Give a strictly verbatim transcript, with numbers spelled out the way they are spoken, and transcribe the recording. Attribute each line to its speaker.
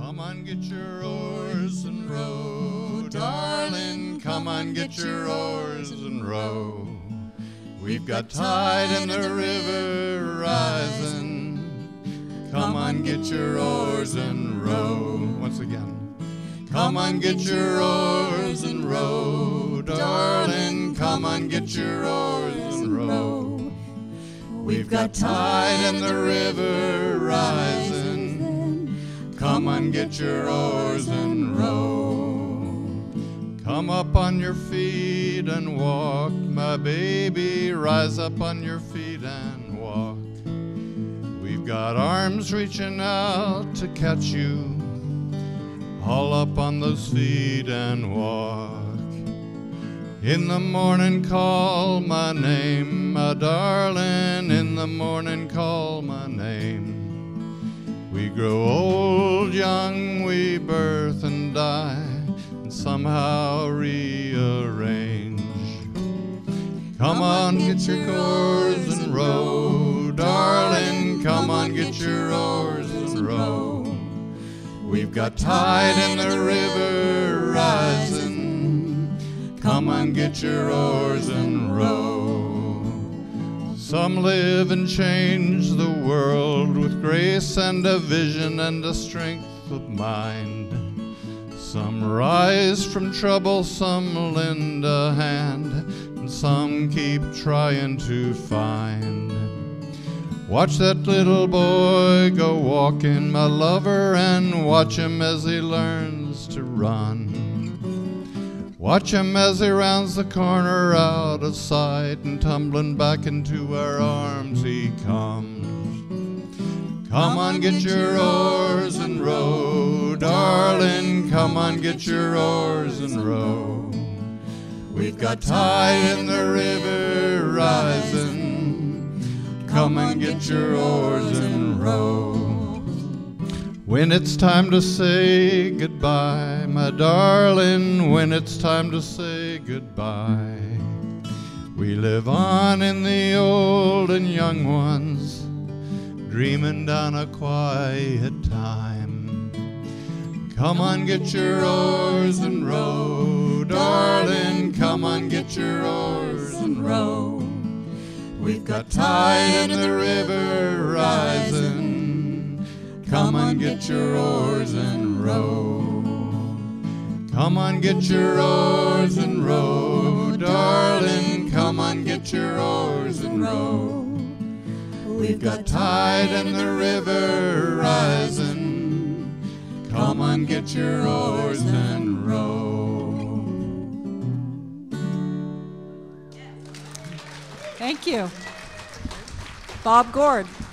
Speaker 1: Come on, get your oars and row, darling. Come on, get your oars and row. We've got tide in the river rising. Come on, get your oars and row. Once again. Come on, get your oars and row, darling. Come on, get your oars and row. We've got tide in the river rising. Come on, get your oars and row. Come up on your feet and walk, my baby. Rise up on your feet and walk. We've got arms reaching out to catch you. Haul up on those feet and walk. In the morning call my name, my darling. In the morning call my name. We grow old, young, we birth and die, and somehow rearrange. Come on, get your oars and row, darling. Come on, get your oars and row. We've got tide in the river rising. Come on, get your oars and row. Some live and change the world with grace and a vision and a strength of mind. Some rise from trouble, some lend a hand, and some keep trying to find. Watch that little boy go walking, my lover, and watch him as he learns to run. Watch him as he rounds the corner out of sight, and tumbling back into our arms he comes. Come on, get your oars and row, darling. Come on, get your oars and row. We've got tide in the river rising. Come and get your oars and row. When it's time to say goodbye, my darling, when it's time to say goodbye, we live on in the old and young ones, dreaming down a quiet time. Come on, get your oars and row, darling. Come on, get your oars and row. We've got tide in the river rising. Come on, get your oars and row. Come on, get your oars and row, darling. Come on, get your oars and row. We've got tide in the river rising. Come on, get your oars and row.
Speaker 2: Thank you. Bob Gord.